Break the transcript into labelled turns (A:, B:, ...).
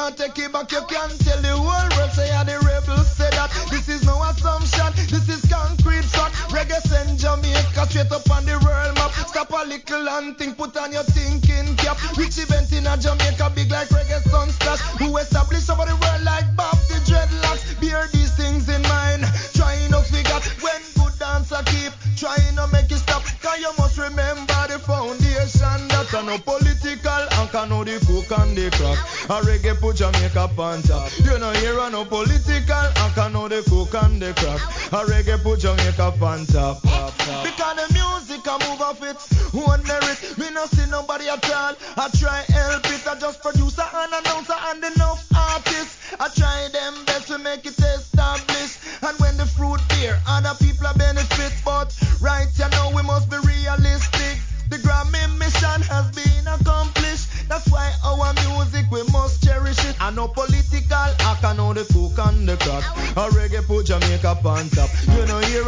A: want take it back, you can tell the whole world say the rebels say that. This is no assumption, this is concrete fact. Reggae send Jamaica straight up on the world map. Stop a little and think, put on your thinking cap. Which event in a Jamaica big like Reggae Sunsplash? Who established over the world like Bob the Dreadlocks? Bear these things in mind, trying to figure when good dancer keep trying to make it stop. Cause you must remember the foundation that are no political and can know the cook and the crack. A reggae put Jamaica on top. You know here are no political and can know the cook and the crack. A reggae put Jamaica on top. Because the music I move off its own merit. Me no see nobody at all. I try help it. I just producer and announcer and enough artists. I try them best to make it established. And when the fruit bear, other people are benefit. But right you know we must be realistic. The Grammy mission has been accomplished. That's why our music we must cherish it. I know political, I can know the cook and the crack. A reggae put Jamaica on top. You know here